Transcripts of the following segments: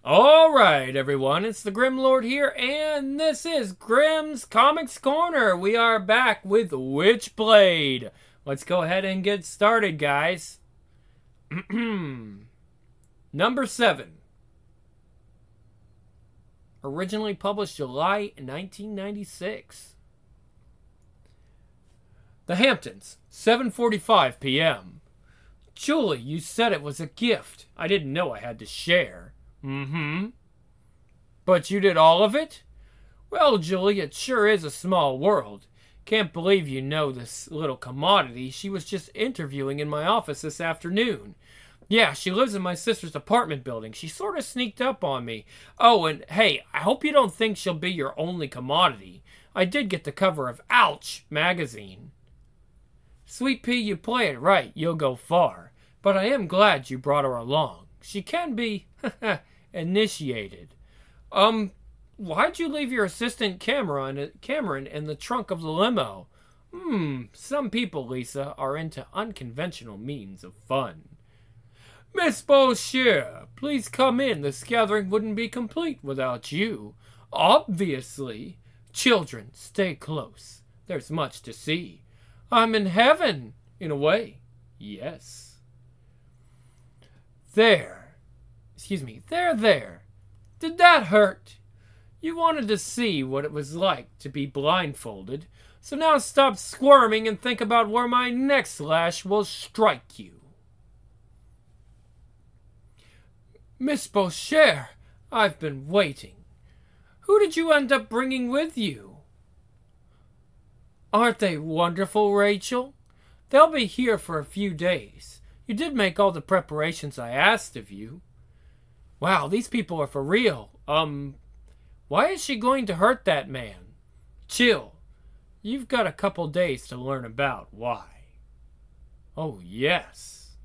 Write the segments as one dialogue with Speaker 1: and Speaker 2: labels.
Speaker 1: All right, everyone, it's the Grim Lord here, and this is Grimm's Comics Corner. We are back with Witchblade. Let's go ahead and get started, guys. Number 7. Originally published July 1996. The Hamptons, 7:45 p.m. Julie, you said it was a gift. I didn't know I had to share. But you did all of it? Well, Julie, it sure is a small world. Can't believe you know this little commodity. She was just interviewing in my office this afternoon. Yeah, she lives in my sister's apartment building. She sort of sneaked up on me. Oh, and hey, I hope you don't think she'll be your only commodity. I did get the cover of Ouch magazine. Sweet pea, you play it right. You'll go far. But I am glad you brought her along. She can be initiated. Why'd you leave your assistant Cameron in the trunk of the limo? Some people, Lisa, are into unconventional means of fun. Miss Beauchère, please come in. This gathering wouldn't be complete without you. Obviously. Children, stay close. There's much to see. I'm in heaven, in a way. Yes. There. There. Did that hurt? You wanted to see what it was like to be blindfolded, so now stop squirming and think about where my next lash will strike you. Miss Beauchère, I've been waiting. Who did you end up bringing with you? Aren't they wonderful, Rachel? They'll be here for a few days. You did make all the preparations I asked of you. Wow, these people are for real. Why is she going to hurt that man? Chill. You've got a couple days to learn about why. Oh, yes.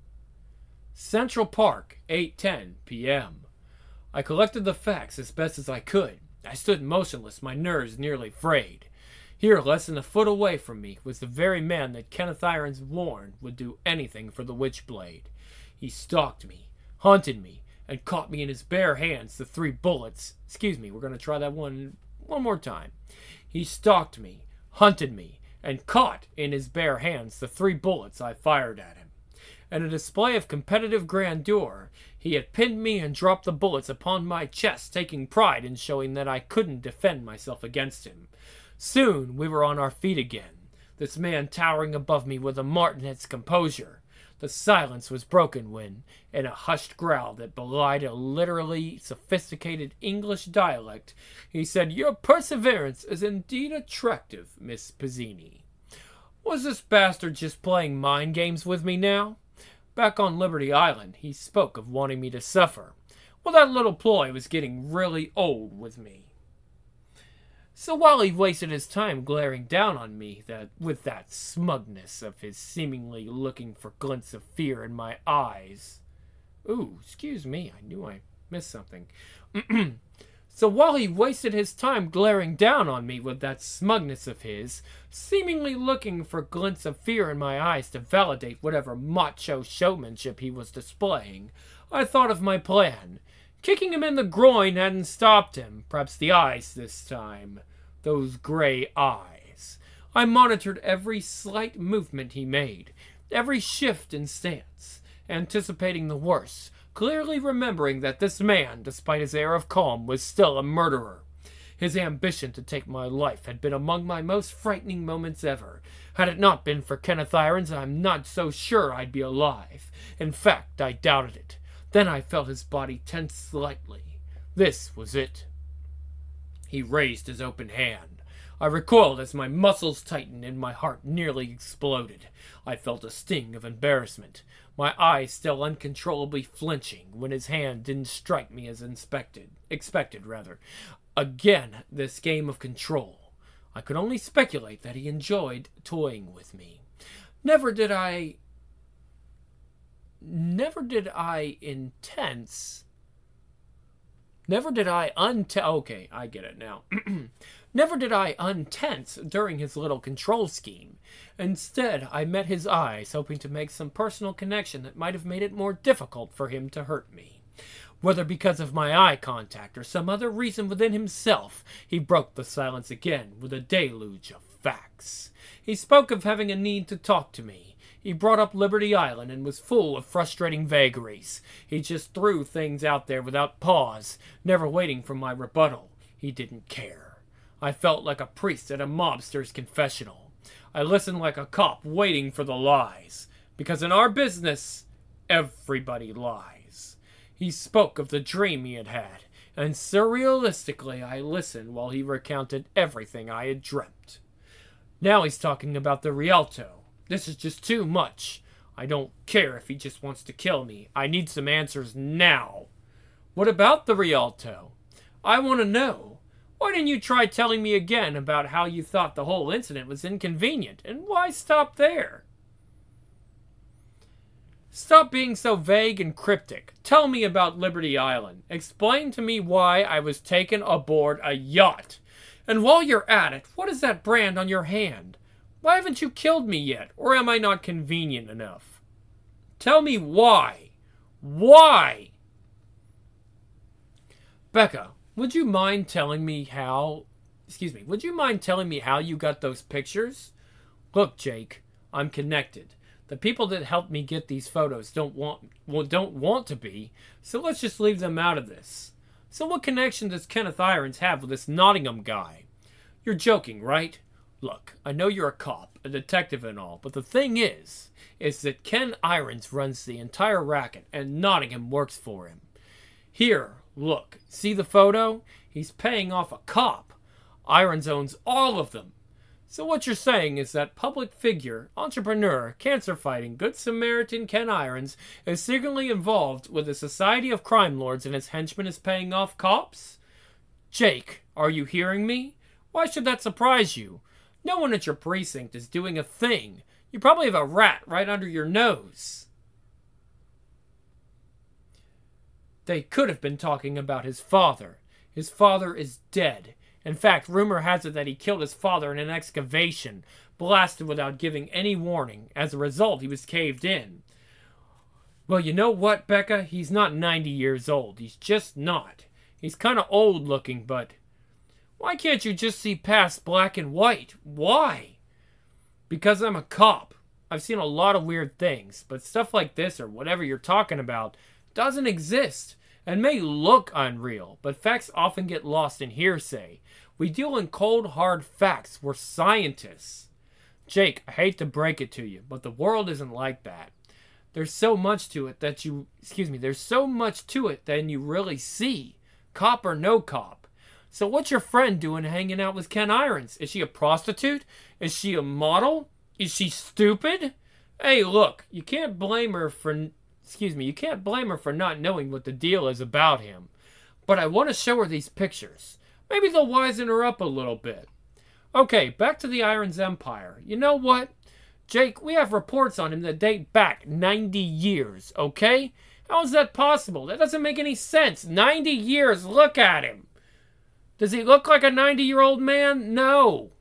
Speaker 1: Central Park, 8:10 p.m. I collected the facts as best as I could. I stood motionless, my nerves nearly frayed. Here, less than a foot away from me, was the very man that Kenneth Irons warned would do anything for the Witchblade. He stalked me, hunted me, and caught me in his bare hands the 3 bullets. Excuse me, we're going to try that one more time. He stalked me, hunted me, and caught in his bare hands the 3 bullets I fired at him. In a display of competitive grandeur, he had pinned me and dropped the bullets upon my chest, taking pride in showing that I couldn't defend myself against him. Soon we were on our feet again, this man towering above me with a martinet's composure. The silence was broken when, in a hushed growl that belied a literally sophisticated English dialect, he said, Your perseverance is indeed attractive, Miss Pizzini. Was this bastard just playing mind games with me now? Back on Liberty Island, he spoke of wanting me to suffer. Well, that little ploy was getting really old with me. So while he wasted his time glaring down on me with that smugness of his seemingly looking for glints of fear in my eyes... Ooh, excuse me, I knew I missed something. So while he wasted his time glaring down on me with that smugness of his, seemingly looking for glints of fear in my eyes to validate whatever macho showmanship he was displaying, I thought of my plan. Kicking him in the groin hadn't stopped him, perhaps the eyes this time. Those gray eyes. I monitored every slight movement he made, every shift in stance, anticipating the worst, clearly remembering that this man, despite his air of calm, was still a murderer. His ambition to take my life had been among my most frightening moments ever. Had it not been for Kenneth Irons, I'm not so sure I'd be alive. In fact, I doubted it. Then I felt his body tense slightly. This was it. He raised his open hand. I recoiled as my muscles tightened and my heart nearly exploded. I felt a sting of embarrassment, my eyes still uncontrollably flinching when his hand didn't strike me as expected. Again, this game of control. I could only speculate that he enjoyed toying with me. Never did I okay, I get it now. Never did I untense during his little control scheme. Instead, I met his eyes, hoping to make some personal connection that might have made it more difficult for him to hurt me. Whether because of my eye contact or some other reason within himself, he broke the silence again with a deluge of facts. He spoke of having a need to talk to me. He brought up Liberty Island and was full of frustrating vagaries. He just threw things out there without pause, never waiting for my rebuttal. He didn't care. I felt like a priest at a mobster's confessional. I listened like a cop waiting for the lies. Because in our business, everybody lies. He spoke of the dream he had had, and surrealistically I listened while he recounted everything I had dreamt. Now he's talking about the Rialto. This is just too much. I don't care if he just wants to kill me. I need some answers now. What about the Rialto? I want to know. Why didn't you try telling me again about how you thought the whole incident was inconvenient, and why stop there? Stop being so vague and cryptic. Tell me about Liberty Island. Explain to me why I was taken aboard a yacht. And while you're at it, what is that brand on your hand? Why haven't you killed me yet? Or am I not convenient enough? Tell me why. Why? Becca, would you mind telling me how you got those pictures? Look, Jake, I'm connected. The people that helped me get these photos don't want to be, so let's just leave them out of this. So what connection does Kenneth Irons have with this Nottingham guy? You're joking, right? Look, I know you're a cop, a detective and all, but the thing is that Ken Irons runs the entire racket and Nottingham works for him. Here, look, see the photo? He's paying off a cop. Irons owns all of them. So what you're saying is that public figure, entrepreneur, cancer-fighting, good Samaritan Ken Irons is secretly involved with a society of crime lords and his henchmen is paying off cops? Jake, are you hearing me? Why should that surprise you? No one at your precinct is doing a thing. You probably have a rat right under your nose. They could have been talking about his father. His father is dead. In fact, rumor has it that he killed his father in an excavation, blasted without giving any warning. As a result, he was caved in. Well, you know what, Becca? He's not 90 years old. He's just not. He's kind of old looking, but... Why can't you just see past black and white? Why? Because I'm a cop. I've seen a lot of weird things, but stuff like this or whatever you're talking about doesn't exist and may look unreal, but facts often get lost in hearsay. We deal in cold, hard facts. We're scientists. Jake, I hate to break it to you, but the world isn't like that. There's so much to it that there's so much to it than you really see, cop or no cop. So what's your friend doing hanging out with Ken Irons? Is she a prostitute? Is she a model? Is she stupid? Hey, look, you can't blame her for not knowing what the deal is about him. But I want to show her these pictures. Maybe they'll wizen her up a little bit. Okay, back to the Irons Empire. You know what? Jake, we have reports on him that date back 90 years, okay? How is that possible? That doesn't make any sense. 90 years, look at him. Does he look like a 90-year-old man? No.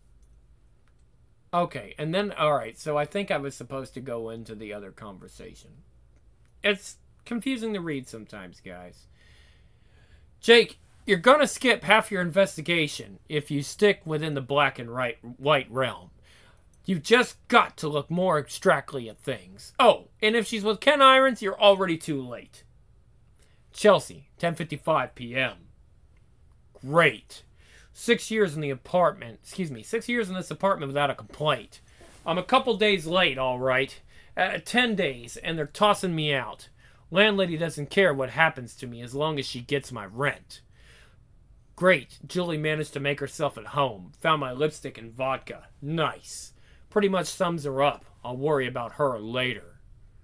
Speaker 1: Okay, and then, alright, so I think I was supposed to go into the other conversation. It's confusing to read sometimes, guys. Jake, you're gonna skip half your investigation if you stick within the black and white realm. You've just got to look more abstractly at things. Oh, and if she's with Ken Irons, you're already too late. Chelsea, 10:55 p.m. Great. 6 years in this apartment without a complaint. I'm a couple days late, all right. 10 days, and they're tossing me out. Landlady doesn't care what happens to me as long as she gets my rent. Great. Julie managed to make herself at home. Found my lipstick and vodka. Nice. Pretty much sums her up. I'll worry about her later.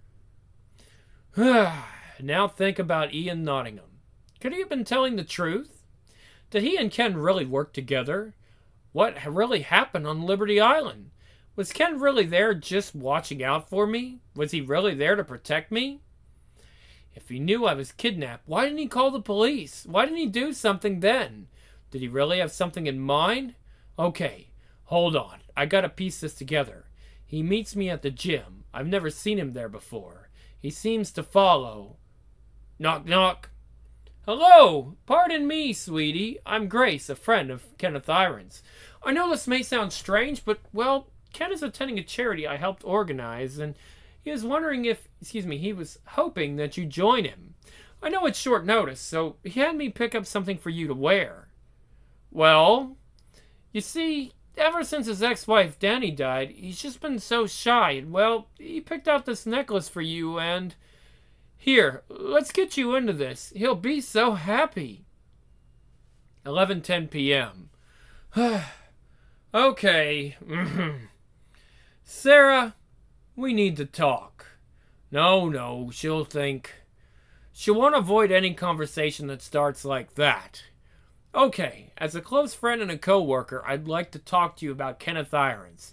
Speaker 1: Now think about Ian Nottingham. Could he have been telling the truth? Did he and Ken really work together? What really happened on Liberty Island? Was Ken really there just watching out for me? Was he really there to protect me? If he knew I was kidnapped, why didn't he call the police? Why didn't he do something then? Did he really have something in mind? Okay, hold on. I gotta piece this together. He meets me at the gym. I've never seen him there before. He seems to follow. Knock, knock. Hello! Pardon me, sweetie. I'm Grace, a friend of Kenneth Irons. I know this may sound strange, but, well, Ken is attending a charity I helped organize, and he was wondering if, he was hoping that you join him. I know it's short notice, so he had me pick up something for you to wear. Well, you see, ever since his ex-wife Danny died, he's just been so shy, and, well, he picked out this necklace for you, and... Here, let's get you into this. He'll be so happy. 11:10 p.m. Okay. Sarah, we need to talk. No, she'll think. She'll want to avoid any conversation that starts like that. Okay, as a close friend and a co-worker, I'd like to talk to you about Kenneth Irons.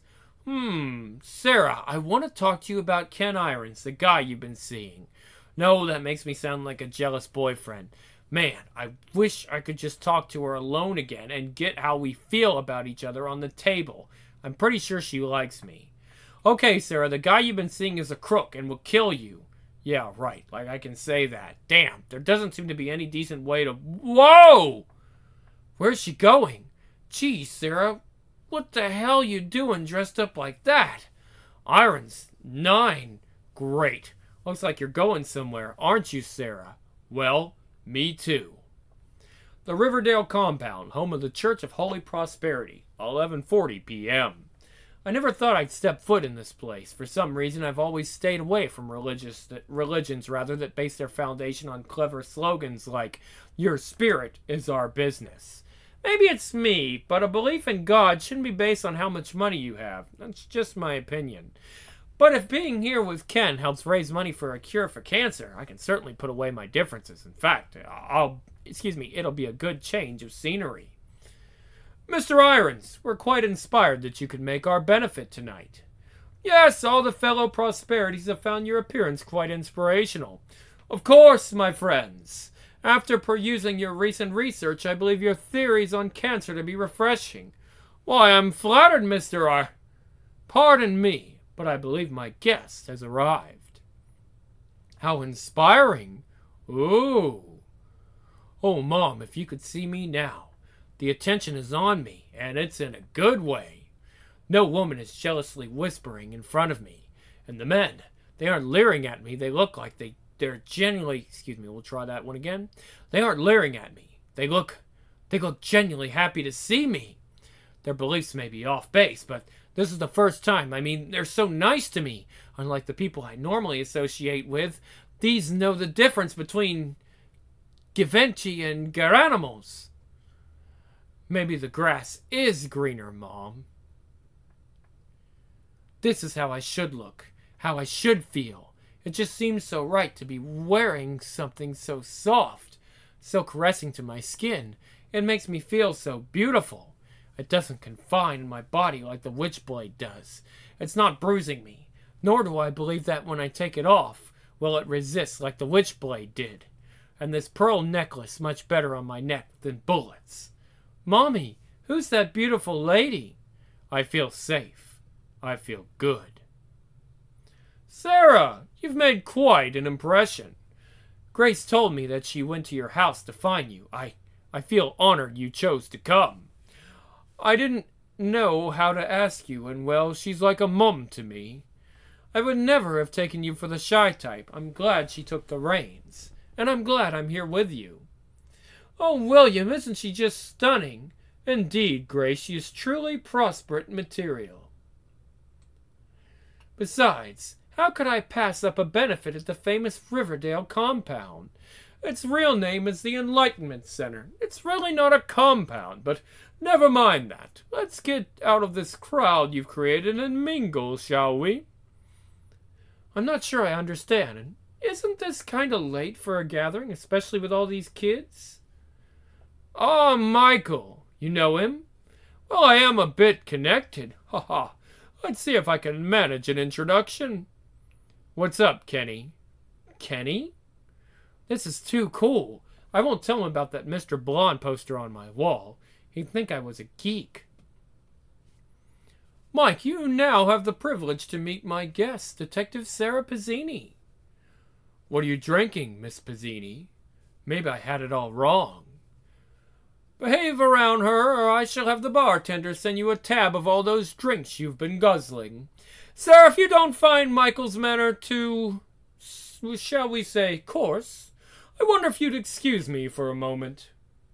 Speaker 1: Sarah, I want to talk to you about Ken Irons, the guy you've been seeing. No, that makes me sound like a jealous boyfriend. Man, I wish I could just talk to her alone again and get how we feel about each other on the table. I'm pretty sure she likes me. Okay, Sarah, the guy you've been seeing is a crook and will kill you. Yeah, right, like I can say that. Damn, there doesn't seem to be any decent way to... Whoa! Where's she going? Gee, Sarah, what the hell you doing dressed up like that? Irons, 9. Great. Looks like you're going somewhere, aren't you, Sarah? Well, me too. The Riverdale compound, home of the Church of Holy Prosperity, 11:40 p.m. I never thought I'd step foot in this place. For some reason, I've always stayed away from religions that base their foundation on clever slogans like, "Your spirit is our business." Maybe it's me, but a belief in God shouldn't be based on how much money you have. That's just my opinion. But if being here with Ken helps raise money for a cure for cancer, I can certainly put away my differences. In fact, it'll be a good change of scenery. Mr. Irons, we're quite inspired that you could make our benefit tonight. Yes, all the fellow Prosperities have found your appearance quite inspirational. Of course, my friends. After perusing your recent research, I believe your theories on cancer to be refreshing. Why, I'm flattered, Mr. Pardon me. But I believe my guest has arrived. How inspiring. Ooh. Oh, Mom, if you could see me now. The attention is on me, and it's in a good way. No woman is jealously whispering in front of me. And the men, they aren't leering at me. They look like they're genuinely... we'll try that one again. They aren't leering at me. They look genuinely happy to see me. Their beliefs may be off base, but... this is the first time. I mean, they're so nice to me. Unlike the people I normally associate with, these know the difference between Givenchy and Garanimals. Maybe the grass is greener, Mom. This is how I should look, how I should feel. It just seems so right to be wearing something so soft, so caressing to my skin. It makes me feel so beautiful. It doesn't confine my body like the Witchblade does. It's not bruising me, nor do I believe that when I take it off, will it resist like the Witchblade did. And this pearl necklace much better on my neck than bullets. Mommy, who's that beautiful lady? I feel safe. I feel good. Sarah, you've made quite an impression. Grace told me that she went to your house to find you. I feel honored you chose to come. I didn't know how to ask you, and well, she's like a mum to me. I would never have taken you for the shy type. I'm glad she took the reins, and I'm glad I'm here with you. Oh, William, isn't she just stunning? Indeed, Grace, she is truly prosperous material. Besides, how could I pass up a benefit at the famous Riverdale compound? Its real name is the Enlightenment Center. It's really not a compound, but never mind that. Let's get out of this crowd you've created and mingle, shall we? I'm not sure I understand. And isn't this kind of late for a gathering, especially with all these kids? Ah, Michael. You know him? Well, I am a bit connected. Ha ha. Let's see if I can manage an introduction. What's up, Kenny? Kenny? This is too cool. I won't tell him about that Mr. Blonde poster on my wall. He'd think I was a geek. Mike, you now have the privilege to meet my guest, Detective Sarah Pizzini. What are you drinking, Miss Pizzini? Maybe I had it all wrong. Behave around her, or I shall have the bartender send you a tab of all those drinks you've been guzzling. Sir, if you don't find Michael's manner too, shall we say, coarse, I wonder if you'd excuse me for a moment.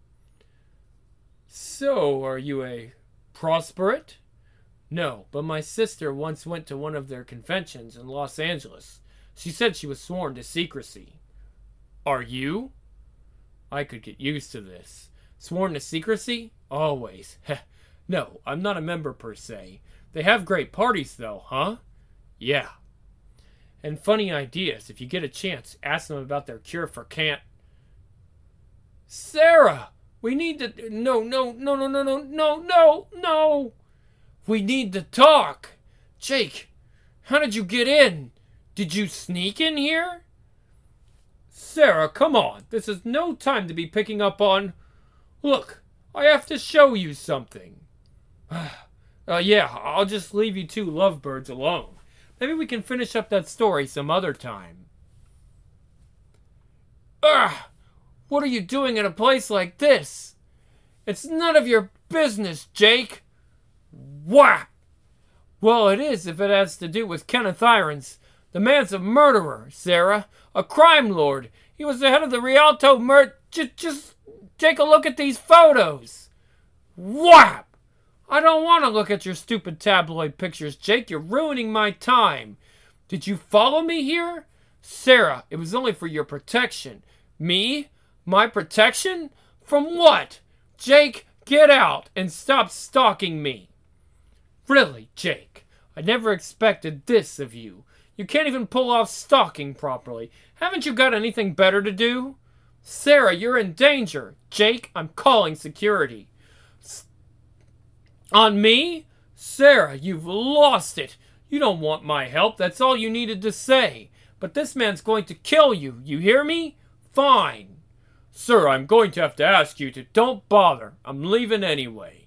Speaker 1: So, are you a prosperite? No, but my sister once went to one of their conventions in Los Angeles. She said she was sworn to secrecy. Are you? I could get used to this. Sworn to secrecy? Always. No, I'm not a member per se. They have great parties though, huh? Yeah. And funny ideas. If you get a chance, ask them about their cure for can't. Sarah! We need to... No. We need to talk. Jake, how did you get in? Did you sneak in here? Sarah, come on. This is no time to be picking up on... Look, I have to show you something. Yeah, I'll just leave you two lovebirds alone. Maybe we can finish up that story some other time. What are you doing in a place like this? It's none of your business, Jake. Whap! Well, it is if it has to do with Kenneth Irons. The man's a murderer, Sarah. A crime lord. He was the head of the Rialto Just take a look at these photos. Whap! I don't want to look at your stupid tabloid pictures, Jake. You're ruining my time. Did you follow me here? Sarah, it was only for your protection. Me? My protection? From what? Jake, get out and stop stalking me. Really, Jake, I never expected this of you. You can't even pull off stalking properly. Haven't you got anything better to do? Sarah, you're in danger. Jake, I'm calling security. On me? Sarah, you've lost it. You don't want my help. That's all you needed to say. But this man's going to kill you. You hear me? Fine. Sir, I'm going to have to ask you to... Don't bother. I'm leaving anyway.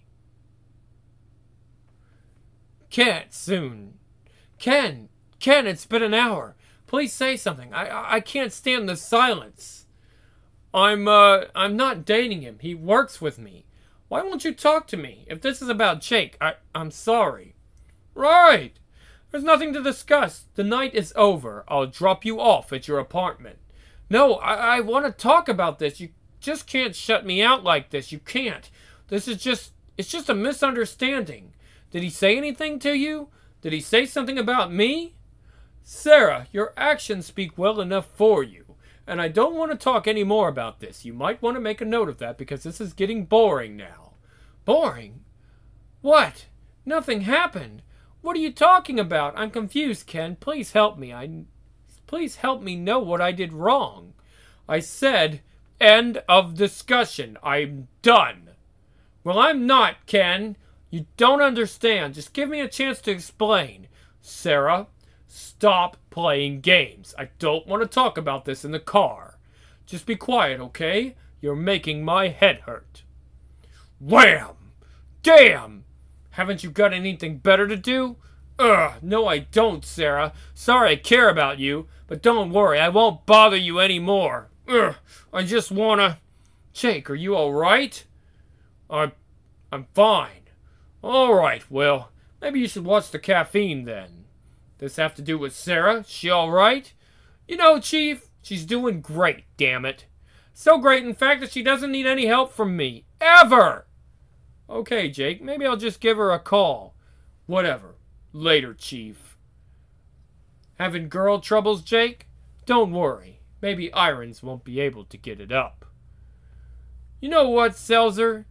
Speaker 1: Can't soon. Ken, it's been an hour. Please say something. I can't stand the silence. I'm not dating him. He works with me. Why won't you talk to me? If this is about Jake, I'm sorry. Right. There's nothing to discuss. The night is over. I'll drop you off at your apartment. No, I want to talk about this. You just can't shut me out like this. You can't. It's just a misunderstanding. Did he say anything to you? Did he say something about me? Sarah, your actions speak well enough for you. And I don't want to talk any more about this. You might want to make a note of that because this is getting boring now. Boring? What? Nothing happened. What are you talking about? I'm confused, Ken. Please help me. Please help me know what I did wrong. I said, end of discussion. I'm done. Well, I'm not, Ken. You don't understand. Just give me a chance to explain. Sarah, stop playing games. I don't want to talk about this in the car. Just be quiet, okay? You're making my head hurt. Wham! Damn! Haven't you got anything better to do? No I don't, Sarah. Sorry I care about you, but don't worry, I won't bother you anymore. I just wanna... Jake, are you alright? I'm fine. Alright, well, maybe you should watch the caffeine then. This have to do with Sarah? She alright? You know, Chief, she's doing great, damn it. So great, in fact, that she doesn't need any help from me. Ever! Okay, Jake, maybe I'll just give her a call. Whatever. Later, Chief. Having girl troubles, Jake? Don't worry. Maybe Irons won't be able to get it up. You know what, Selzer?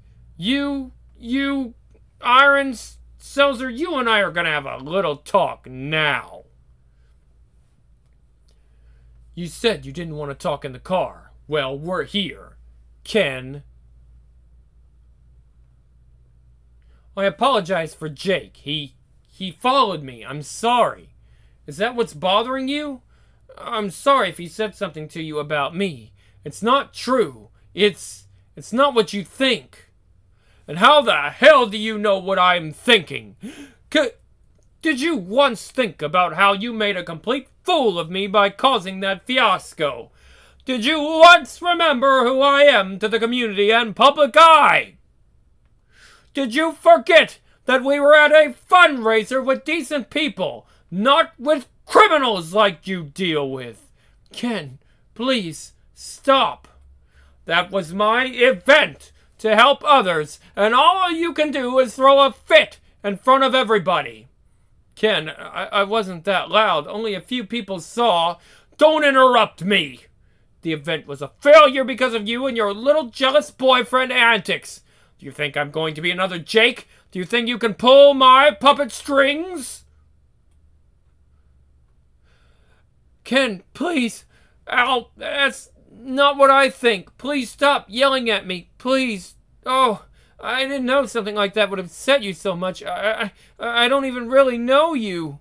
Speaker 1: Irons, Selzer, you and I are gonna have a little talk now. You said you didn't want to talk in the car. Well, we're here. Ken. I apologize for Jake. He followed me. I'm sorry. Is that what's bothering you? I'm sorry if he said something to you about me. It's not true. It's not what you think. And how the hell do you know what I'm thinking? Did you once think about how you made a complete fool of me by causing that fiasco? Did you once remember who I am to the community and public eye? Did you forget that we were at a fundraiser with decent people, not with criminals like you deal with? Ken, please, stop. That was my event to help others, and all you can do is throw a fit in front of everybody. Ken, I wasn't that loud. Only a few people saw. Don't interrupt me. The event was a failure because of you and your little jealous boyfriend antics. Do you think I'm going to be another Jake? Do you think you can pull my puppet strings? Ken, please. Al, that's not what I think. Please stop yelling at me. Please. Oh, I didn't know something like that would upset you so much. I don't even really know you.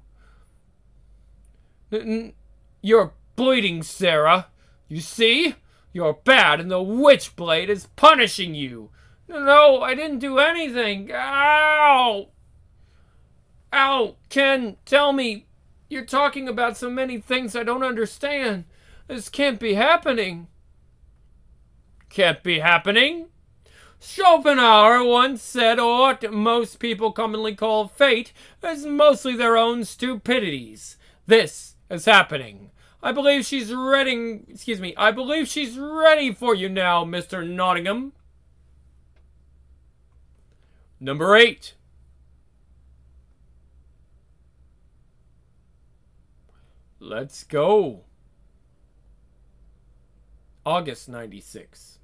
Speaker 1: You're bleeding, Sarah. You see? You're bad, and the Witchblade is punishing you. No, I didn't do anything. Ow! Ow! Ken, tell me. You're talking about so many things I don't understand. This can't be happening. Can't be happening? Schopenhauer once said what most people commonly call fate is mostly their own stupidities. This is happening. I believe she's ready for you now, Mr. Nottingham. Number 8. Let's go. August 96.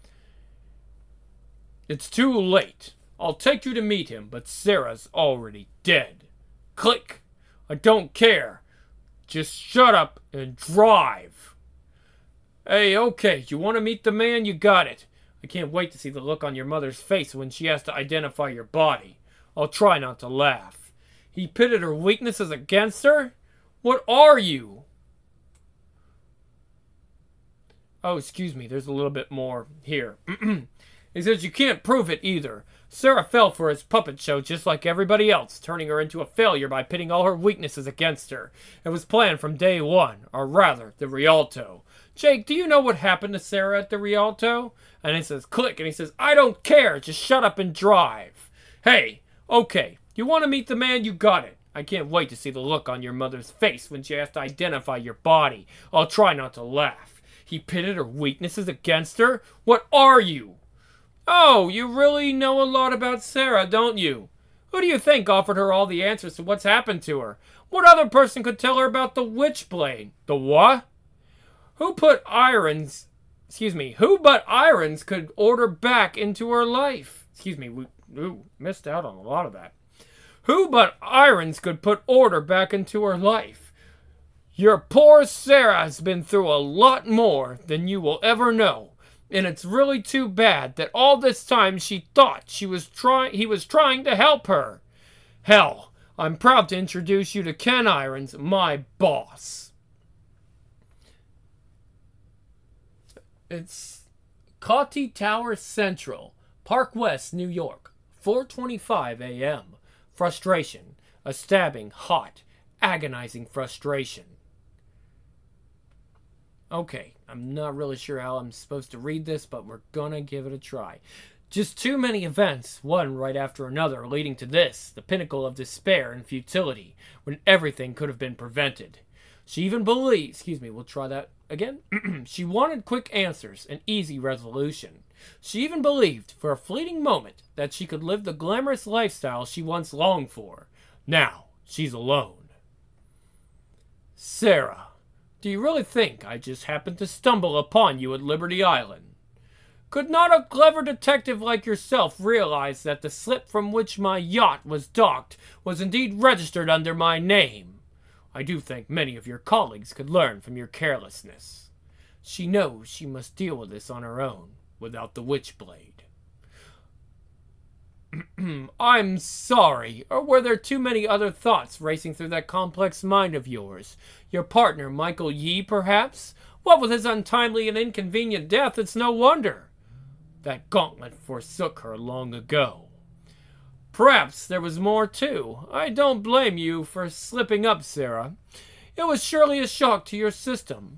Speaker 1: It's too late. I'll take you to meet him, but Sarah's already dead. Click. I don't care. Just shut up and drive. Hey, okay, you want to meet the man? You got it. I can't wait to see the look on your mother's face when she has to identify your body. I'll try not to laugh. He pitted her weaknesses against her? What are you? Oh, excuse me, there's a little bit more here. He says you can't prove it either. Sarah fell for his puppet show just like everybody else, turning her into a failure by pitting all her weaknesses against her. It was planned from day one, or rather, the Rialto. Jake, do you know what happened to Sarah at the Rialto? And he says, click, and he says, I don't care, just shut up and drive. Hey, okay, you want to meet the man? You got it. I can't wait to see the look on your mother's face when she has to identify your body. I'll try not to laugh. He pitted her weaknesses against her? What are you? Oh, you really know a lot about Sarah, don't you? Who do you think offered her all the answers to what's happened to her? What other person could tell her about the Witchblade? The what? Who but Irons could order back into her life? We missed out on a lot of that. Who but Irons could put order back into her life? Your poor Sarah has been through a lot more than you will ever know. And it's really too bad that all this time she thought he was trying to help her. Hell, I'm proud to introduce you to Ken Irons, my boss. It's Cawty Tower Central, Park West, New York, 4:25 a.m. Frustration, a stabbing, hot, agonizing frustration. Okay, I'm not really sure how I'm supposed to read this, but we're gonna give it a try. Just too many events, one right after another, leading to this, the pinnacle of despair and futility, when everything could have been prevented. She even believed, we'll try that again. She wanted quick answers and easy resolution. She even believed, for a fleeting moment, that she could live the glamorous lifestyle she once longed for. Now, she's alone. Sarah. Do you really think I just happened to stumble upon you at Liberty Island? Could not a clever detective like yourself realize that the slip from which my yacht was docked was indeed registered under my name? I do think many of your colleagues could learn from your carelessness. She knows she must deal with this on her own, without the Witchblade. I'm sorry, or were there too many other thoughts racing through that complex mind of yours? Your partner, Michael Yee, perhaps? What with his untimely and inconvenient death, it's no wonder. That gauntlet forsook her long ago. Perhaps there was more, too. I don't blame you for slipping up, Sarah. It was surely a shock to your system.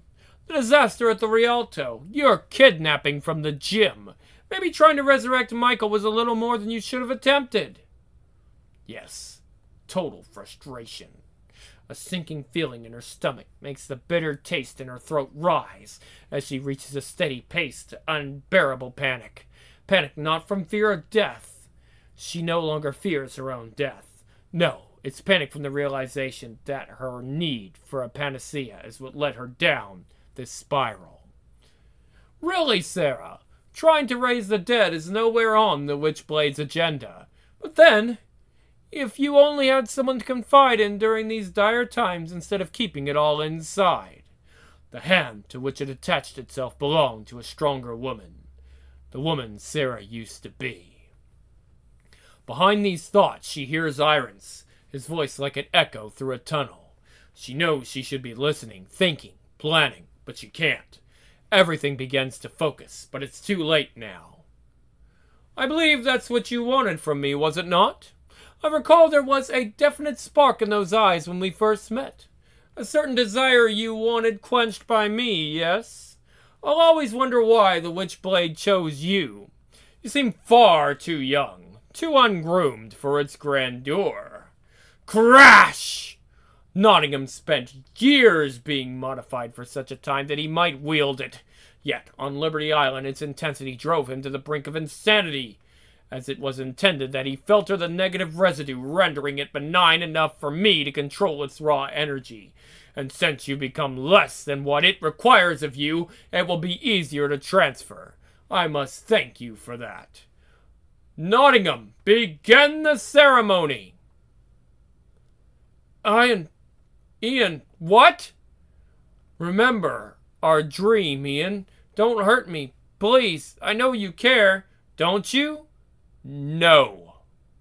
Speaker 1: The disaster at the Rialto. Your kidnapping from the gym. Maybe trying to resurrect Michael was a little more than you should have attempted. Yes, total frustration. A sinking feeling in her stomach makes the bitter taste in her throat rise as she reaches a steady pace to unbearable panic. Panic not from fear of death. She no longer fears her own death. No, it's panic from the realization that her need for a panacea is what led her down this spiral. Really, Sarah, trying to raise the dead is nowhere on the Witchblade's agenda. But then, if you only had someone to confide in during these dire times instead of keeping it all inside. The hand to which it attached itself belonged to a stronger woman. The woman Sarah used to be. Behind these thoughts, she hears Irons, his voice like an echo through a tunnel. She knows she should be listening, thinking, planning, but she can't. Everything begins to focus, but it's too late now. I believe that's what you wanted from me, was it not? I recall there was a definite spark in those eyes when we first met. A certain desire you wanted quenched by me, yes? I'll always wonder why the Witchblade chose you. You seem far too young, too ungroomed for its grandeur. Crash! Nottingham spent years being modified for such a time that he might wield it. Yet, on Liberty Island, its intensity drove him to the brink of insanity, as it was intended that he filter the negative residue, rendering it benign enough for me to control its raw energy. And since you become less than what it requires of you, it will be easier to transfer. I must thank you for that. Nottingham, begin the ceremony. Ian, what? Remember our dream, Ian. Don't hurt me, please. I know you care, don't you? No.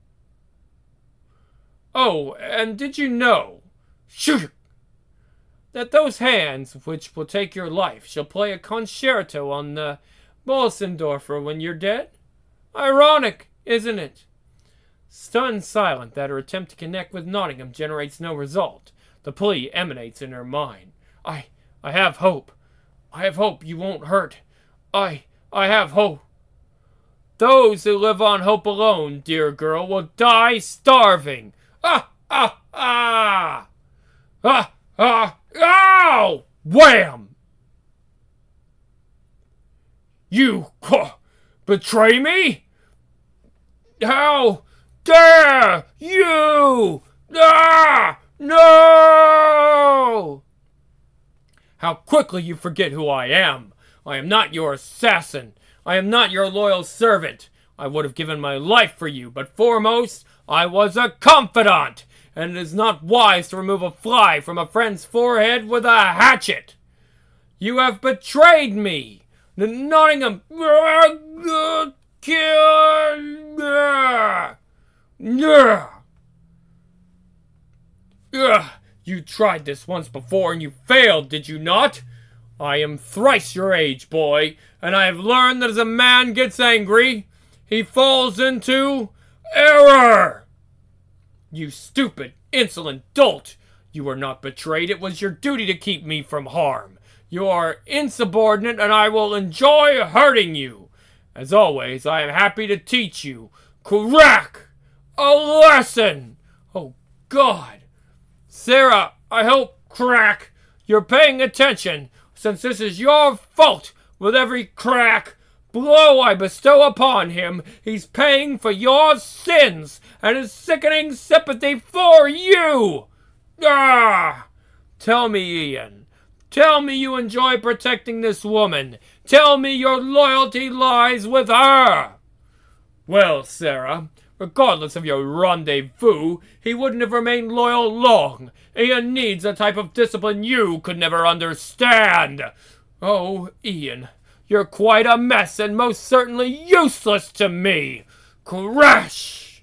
Speaker 1: Oh, and did you know, shoot, that those hands which will take your life shall play a concerto on the Bolsendorfer when you're dead? Ironic, isn't it? Stunned silent that her attempt to connect with Nottingham generates no result, the plea emanates in her mind. I have hope. I have hope you won't hurt. I have hope. Those who live on hope alone, dear girl, will die starving. Ow! Wham! You betray me? How dare you? No! How quickly you forget who I am. I am not your assassin. I am not your loyal servant. I would have given my life for you, but foremost, I was a confidant, and it is not wise to remove a fly from a friend's forehead with a hatchet. You have betrayed me. Nottingham, you tried this once before and you failed, did you not? I am thrice your age, boy, and I have learned that as a man gets angry, he falls into error. You stupid, insolent dolt. You were not betrayed. It was your duty to keep me from harm. You are insubordinate, and I will enjoy hurting you. As always, I am happy to teach you. Crack! A lesson! Oh, God. Sarah, I hope, Crack, you're paying attention, since this is your fault. With every crack, blow I bestow upon him, he's paying for your sins and his sickening sympathy for you. Tell me, Ian. Tell me you enjoy protecting this woman. Tell me your loyalty lies with her. Well, Sarah, regardless of your rendezvous, he wouldn't have remained loyal long. Ian needs a type of discipline you could never understand. Oh, Ian, you're quite a mess and most certainly useless to me. Crash!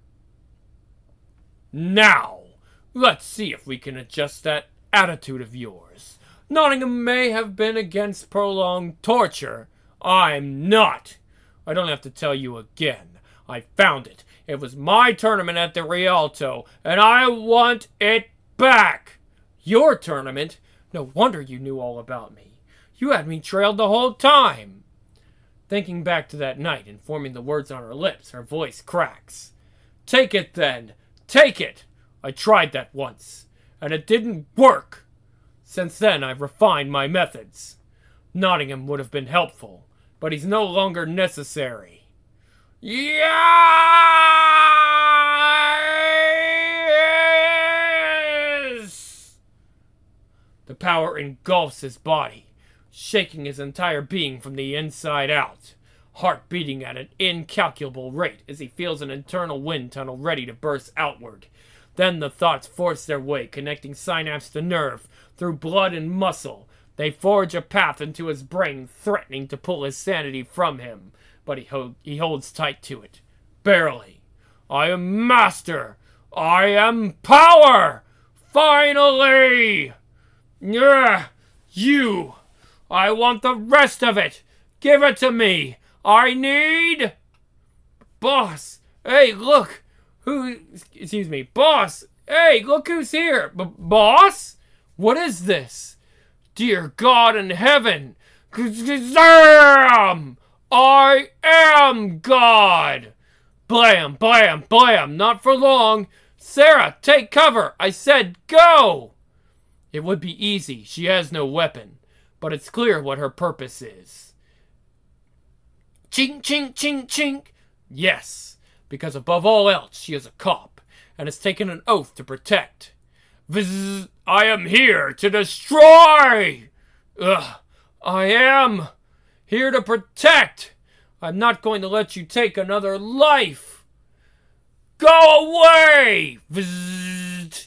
Speaker 1: Now, let's see if we can adjust that attitude of yours. Nottingham may have been against prolonged torture. I'm not. I don't have to tell you again. I found it. It was my tournament at the Rialto, and I want it back. Your tournament? No wonder you knew all about me. You had me trailed the whole time. Thinking back to that night and forming the words on her lips, her voice cracks. Take it then. Take it. I tried that once, and it didn't work. Since then, I've refined my methods. Nottingham would have been helpful, but he's no longer necessary. Yes! The power engulfs his body, shaking his entire being from the inside out, heart beating at an incalculable rate as he feels an internal wind tunnel ready to burst outward. Then the thoughts force their way, connecting synapse to nerve, through blood and muscle. They forge a path into his brain, threatening to pull his sanity from him, but he holds tight to it. Barely. I am master! I am power! Finally! Yeah, you! I want the rest of it! Give it to me! I need... Boss! Hey, look! Boss! Hey, look who's here! Boss? What is this? Dear God in heaven! Zam! I am God! Blam, blam, blam! Not for long! Sarah, take cover! I said go! It would be easy. She has no weapon. But it's clear what her purpose is. Chink, chink, chink, chink! Yes, because above all else, she is a cop, and has taken an oath to protect. Vzz, I am here to destroy! Ugh, I am here to protect! I'm not going to let you take another life! Go away! Vzz.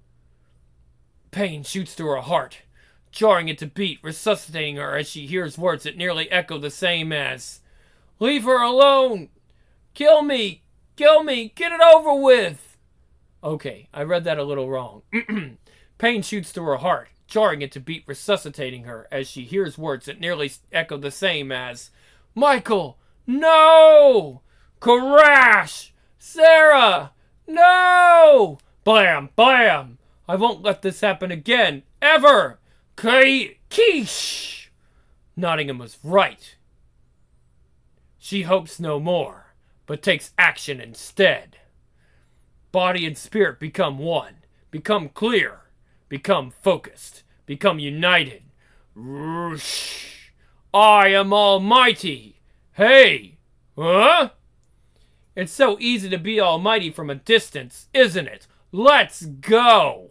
Speaker 1: Pain shoots through her heart, jarring it to beat, resuscitating her as she hears words that nearly echo the same as, Leave her alone! Kill me! Kill me! Get it over with! Okay, I read that a little wrong. Pain shoots through her heart, jarring it to beat, resuscitating her as she hears words that nearly echo the same as, Michael! No! Crash! Sarah! No! Blam! Blam! I won't let this happen again! Ever! Quiche! Nottingham was right. She hopes no more, but takes action instead. Body and spirit become one, become clear, become focused, become united. Roosh! I am almighty! Hey! Huh? It's so easy to be almighty from a distance, isn't it? Let's go!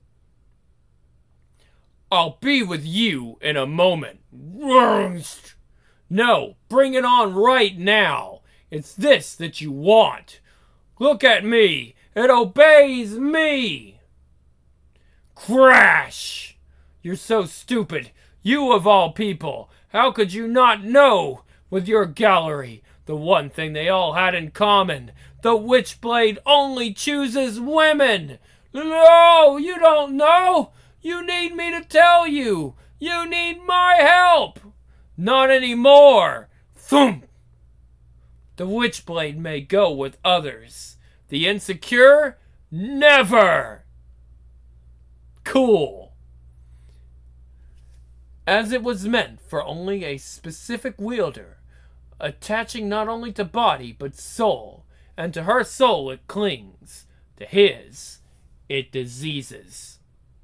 Speaker 1: I'll be with you in a moment. No, bring it on right now. It's this that you want. Look at me. It obeys me. Crash! You're so stupid. You of all people. How could you not know? With your gallery, the one thing they all had in common. The Witchblade only chooses women. No, you don't know. You need me to tell you. You need my help. Not anymore. Thump. The Witchblade may go with others. The insecure, never. Cool. As it was meant for only a specific wielder, attaching not only to body but soul, and to her soul it clings, to his it diseases.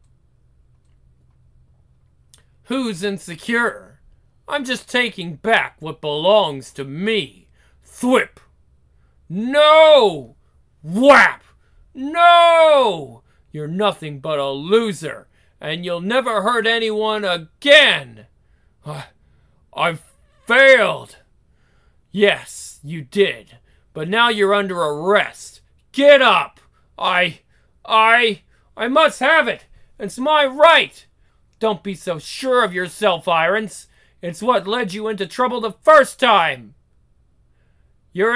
Speaker 1: Who's insecure? I'm just taking back what belongs to me. Thwip! No! Whap! No! You're nothing but a loser, and you'll never hurt anyone again! I've failed! Yes, you did, but now you're under arrest. Get up! I must have it! It's my right! Don't be so sure of yourself, Irons. It's what led you into trouble the first time. Your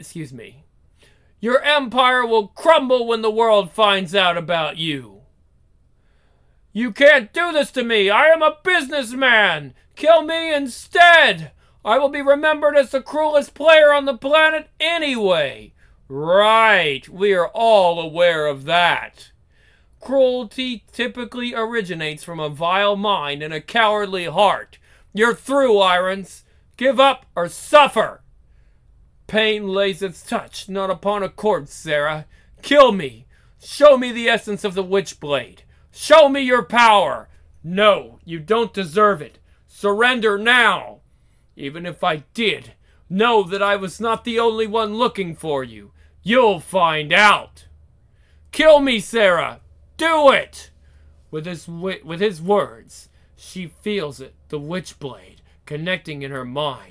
Speaker 1: empire will crumble when the world finds out about you. You can't do this to me. I am a businessman. Kill me instead. I will be remembered as the cruelest player on the planet anyway. Right, we are all aware of that. Cruelty typically originates from a vile mind and a cowardly heart. You're through, Irons. Give up or suffer. Pain lays its touch not upon a corpse, Sarah. Kill me. Show me the essence of the Witchblade. Show me your power. No, you don't deserve it. Surrender now. Even if I did, know that I was not the only one looking for you. You'll find out. Kill me, Sarah. Do it. With his words, she feels it, the Witchblade, connecting in her mind.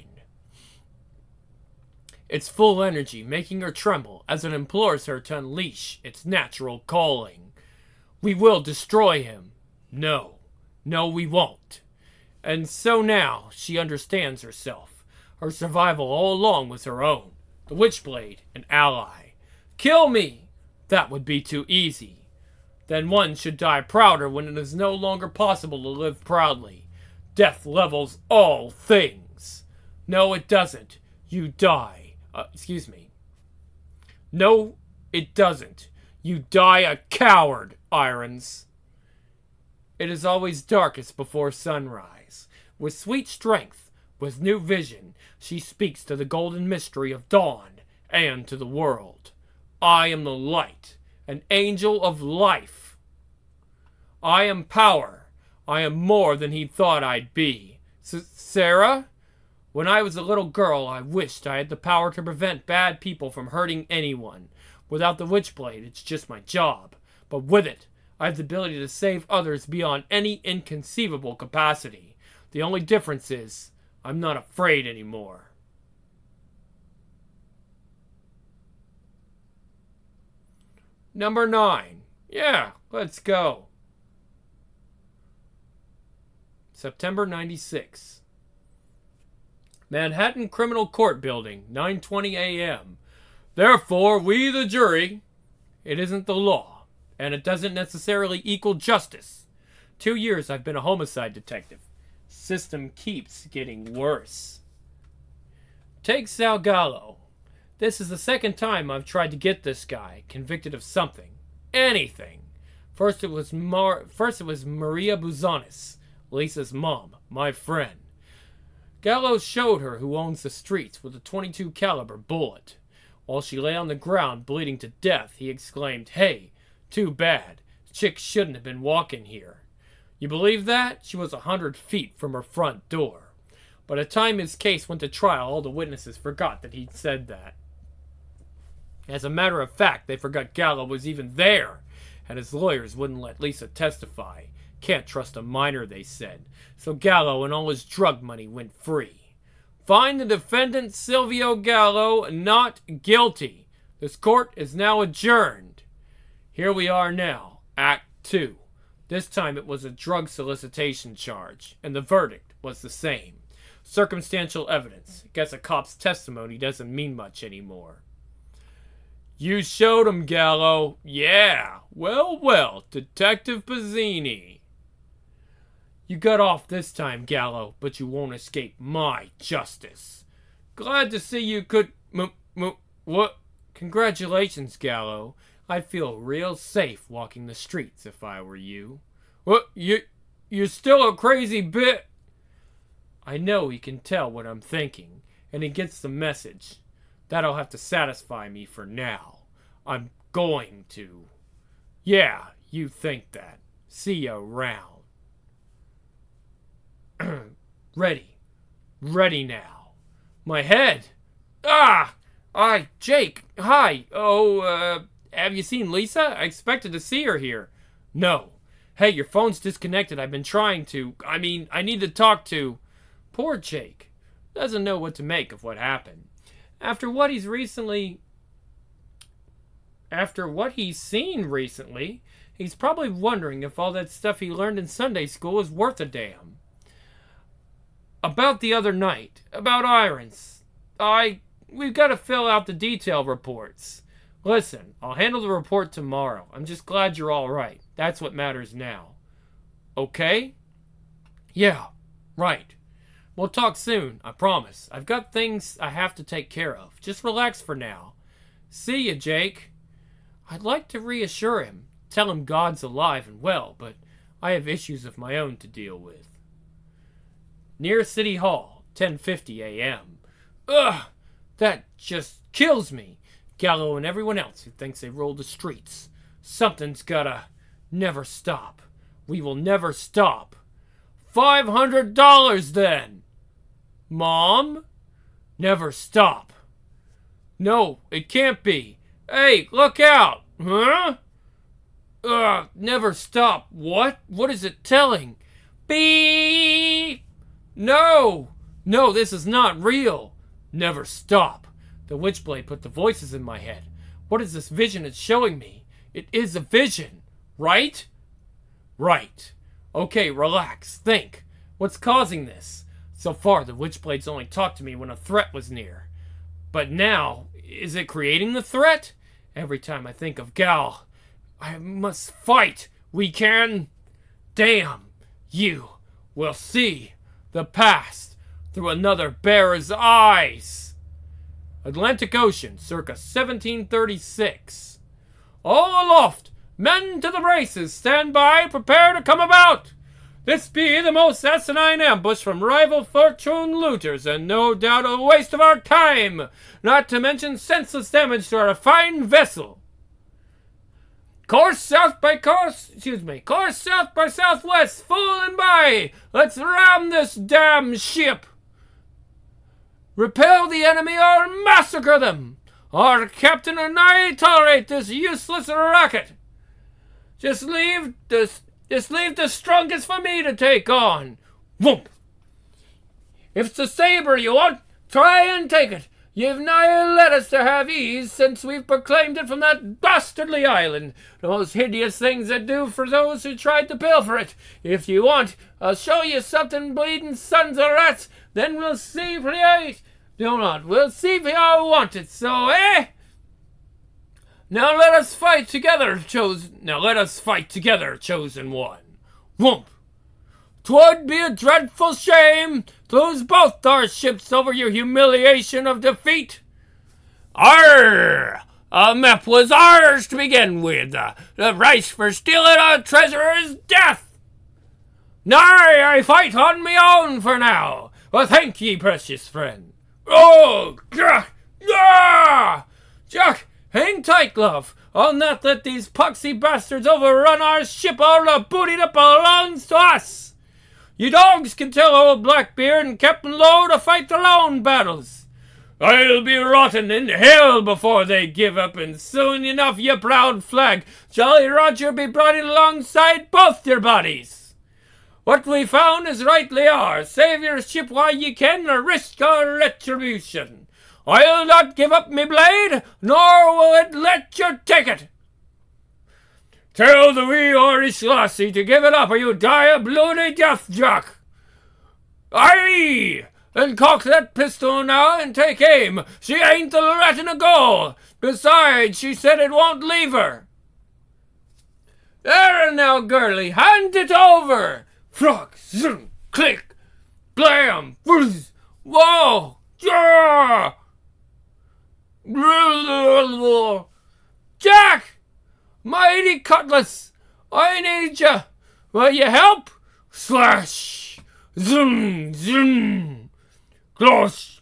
Speaker 1: Its full energy making her tremble as it implores her to unleash its natural calling. We will destroy him. No, we won't. And so now she understands herself. Her survival all along was her own. The Witchblade, an ally. Kill me! That would be too easy. Then one should die prouder when it is no longer possible to live proudly. Death levels all things. No, it doesn't. You die. No, it doesn't. You die a coward, Irons. It is always darkest before sunrise. With sweet strength, with new vision, she speaks to the golden mystery of dawn and to the world. I am the light, an angel of life. I am power. I am more than he thought I'd be. Sarah? When I was a little girl, I wished I had the power to prevent bad people from hurting anyone. Without the Witchblade, it's just my job. But with it, I have the ability to save others beyond any inconceivable capacity. The only difference is, I'm not afraid anymore. Number 9. Yeah, let's go. September 96. Manhattan Criminal Court Building, 9:20 a.m. Therefore, we the jury, it isn't the law, and it doesn't necessarily equal justice. 2 years I've been a homicide detective. System keeps getting worse. Take Sal Gallo. This is the second time I've tried to get this guy convicted of something. Anything. First it was Maria Buzonis, Lisa's mom, my friend. Gallo showed her who owns the streets with a .22 caliber bullet. While she lay on the ground bleeding to death, he exclaimed, "Hey, too bad. Chick shouldn't have been walking here." You believe that? She was 100 feet from her front door. By the time his case went to trial, all the witnesses forgot that he'd said that. As a matter of fact, they forgot Gallo was even there, and his lawyers wouldn't let Lisa testify. Can't trust a minor, they said. So Gallo and all his drug money went free. Find the defendant, Silvio Gallo, not guilty. This court is now adjourned. Here we are now, Act 2. This time it was a drug solicitation charge, and the verdict was the same. Circumstantial evidence. Guess a cop's testimony doesn't mean much anymore. You showed him, Gallo. Yeah. Well, Detective Pizzini. You got off this time, Gallo, but you won't escape my justice. Glad to see you could... What? Congratulations, Gallo. I'd feel real safe walking the streets if I were you. What? You're still a crazy bit... I know he can tell what I'm thinking, and he gets the message. That'll have to satisfy me for now. I'm going to. Yeah, you think that. See you around. Ready now. My head. Jake. Hi. Have you seen Lisa? I expected to see her here. No. Hey, your phone's disconnected. I've been trying to. I need to talk to... Poor Jake. Doesn't know what to make of what happened. After what he's seen recently, he's probably wondering if all that stuff he learned in Sunday school is worth a damn. About the other night, about Irons, we've got to fill out the detail reports. Listen, I'll handle the report tomorrow. I'm just glad you're all right. That's what matters now. Okay? Yeah, right. We'll talk soon, I promise. I've got things I have to take care of. Just relax for now. See you, Jake. I'd like to reassure him, tell him God's alive and well, but I have issues of my own to deal with. Near City Hall, 10:50 a.m. Ugh! That just kills me. Gallo and everyone else who thinks they rule the streets. Something's gotta never stop. We will never stop. $500 then! Mom? Never stop. No, it can't be. Hey, look out! Huh? Never stop. What? What is it telling? Beep! No! No, this is not real. Never stop. The Witchblade put the voices in my head. What is this vision it's showing me? It is a vision, right? Right. Okay, relax. Think. What's causing this? So far, the Witchblades only talked to me when a threat was near. But now, is it creating the threat? Every time I think of Gal, I must fight. We can. Damn. You will see the past through another bearer's eyes. Atlantic Ocean, circa 1736. All aloft! Men to the braces! Stand by! Prepare to come about! This be the most asinine ambush from rival fortune looters, and no doubt a waste of our time, not to mention senseless damage to our fine vessel. Course south by southwest, full and by! Let's ram this damn ship! Repel the enemy or massacre them! Our captain and I tolerate this useless racket. Just leave the strongest for me to take on. Whoop! If it's the saber you want, try and take it. You've nigh let us to have ease since we've proclaimed it from that dastardly island. The most hideous things that do for those who tried to pilfer it. If you want, I'll show you something, bleeding sons of rats. Then we'll see for you. We'll see if you all want it. So, eh? Now let us fight together, chosen one. Whoomp! 'Twould be a dreadful shame to lose both our ships over your humiliation of defeat. Arr! A map was ours to begin with. The price for stealing our treasure is death. Nay, I fight on me own for now. Well, thank ye, precious friend. Oh, Jack! Ah! Jack, hang tight, love. I'll not let these poxy bastards overrun our ship. All the booty that belongs to us. You dogs can tell old Blackbeard and Captain Lowe to fight their own battles. I'll be rotting in hell before they give up, and soon enough, ye proud flag, Jolly Roger be brought alongside both your bodies. What we found is rightly ours. Save your ship while ye can, or risk our retribution. I'll not give up me blade, nor will it let you take it. Tell the wee Irish lassie to give it up, or you die a bloody death, Jack. Aye! Then cock that pistol now and take aim. She ain't the rat in a goal. Besides, she said it won't leave her. There now, girlie, hand it over. Frog, zoom, click, blam, frizz, whoa, yeah! Jack! Mighty Cutlass! I need you! Will you help? Slash! Zoom! Zoom! Gloss!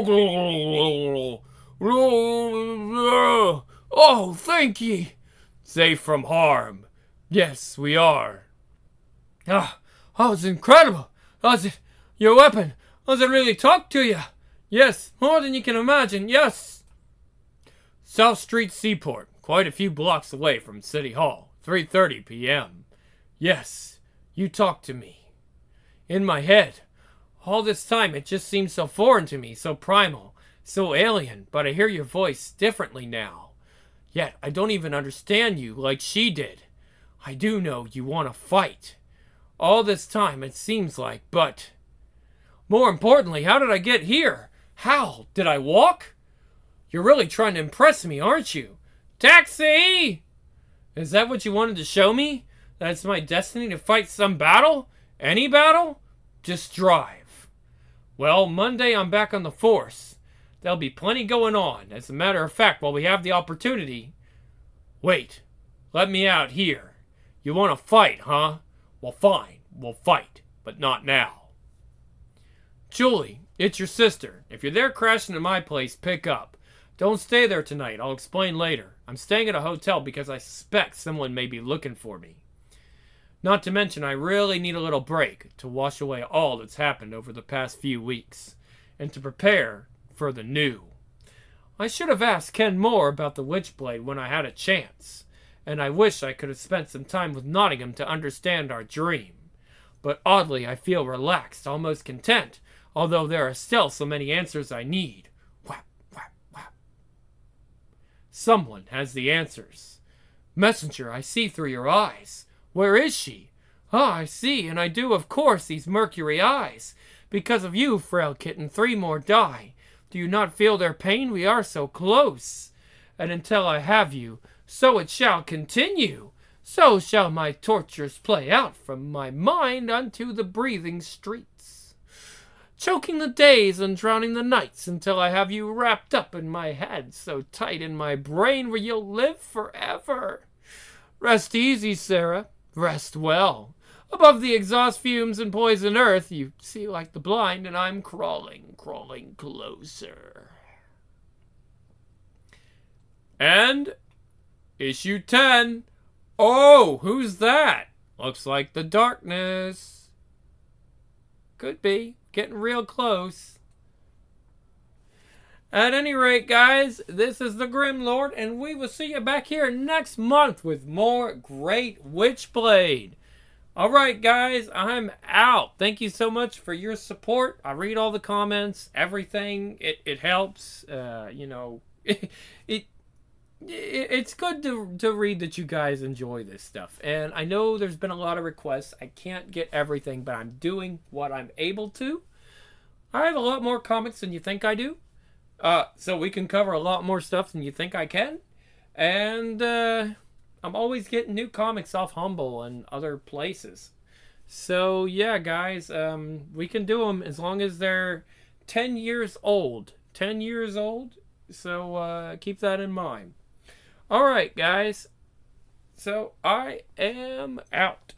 Speaker 1: Oh, thank ye! Safe from harm. Yes, we are. Ah, that was incredible! Was it your weapon? Does it really talk to you? Yes, more than you can imagine, yes! South Street Seaport, quite a few blocks away from City Hall, 3:30 p.m. Yes, you talk to me. In my head. All this time it just seems so foreign to me, so primal, so alien, but I hear your voice differently now. Yet I don't even understand you like she did. I do know you want to fight. All this time it seems like, but... More importantly, how did I get here? How? Did I walk? You're really trying to impress me, aren't you? Taxi! Is that what you wanted to show me? That it's my destiny to fight some battle? Any battle? Just drive. Well, Monday I'm back on the force. There'll be plenty going on. As a matter of fact, while we have the opportunity... Wait. Let me out here. You want to fight, huh? Well, fine. We'll fight. But not now. Julie, it's your sister. If you're there crashing at my place, pick up. Don't stay there tonight. I'll explain later. I'm staying at a hotel because I suspect someone may be looking for me. Not to mention, I really need a little break to wash away all that's happened over the past few weeks, and to prepare for the new. I should have asked Ken more about the Witchblade when I had a chance, and I wish I could have spent some time with Nottingham to understand our dream. But oddly, I feel relaxed, almost content, although there are still so many answers I need. Whap, whap, whap. Someone has the answers. Messenger, I see through your eyes. Where is she? Ah, I see, and I do, of course, these mercury eyes. Because of you, frail kitten, 3 more die. Do you not feel their pain? We are so close. And until I have you, so it shall continue. So shall my tortures play out from my mind unto the breathing streets, choking the days and drowning the nights until I have you wrapped up in my head, so tight in my brain where you'll live forever. Rest easy, Sarah. Rest well. Above the exhaust fumes and poison earth, you see like the blind, and I'm crawling closer. And issue 10. Oh, who's that? Looks like the darkness. Could be. Getting real close. At any rate, guys, this is the Grim Lord, and we will see you back here next month with more great Witchblade. Alright, guys, I'm out. Thank you so much for your support. I read all the comments, everything. It helps. It's good to read that you guys enjoy this stuff. And I know there's been a lot of requests. I can't get everything, but I'm doing what I'm able to. I have a lot more comics than you think I do. So we can cover a lot more stuff than you think I can. And I'm always getting new comics off Humble and other places. So yeah, guys, we can do them as long as they're 10 years old. 10 years old. So keep that in mind. Alright, guys. So I am out.